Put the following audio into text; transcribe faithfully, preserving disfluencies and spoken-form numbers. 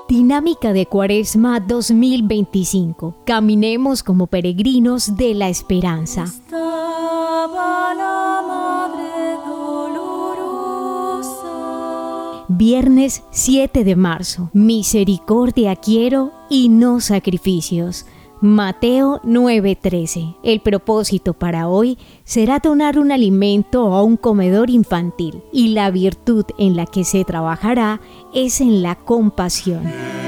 Dinámica de Cuaresma dos mil veinticinco. Caminemos como peregrinos de la esperanza. Estaba la madre dolorosa. Viernes siete de marzo. Misericordia quiero y no sacrificios. Mateo nueve trece. El propósito para hoy será donar un alimento a un comedor infantil y la virtud en la que se trabajará es en la compasión.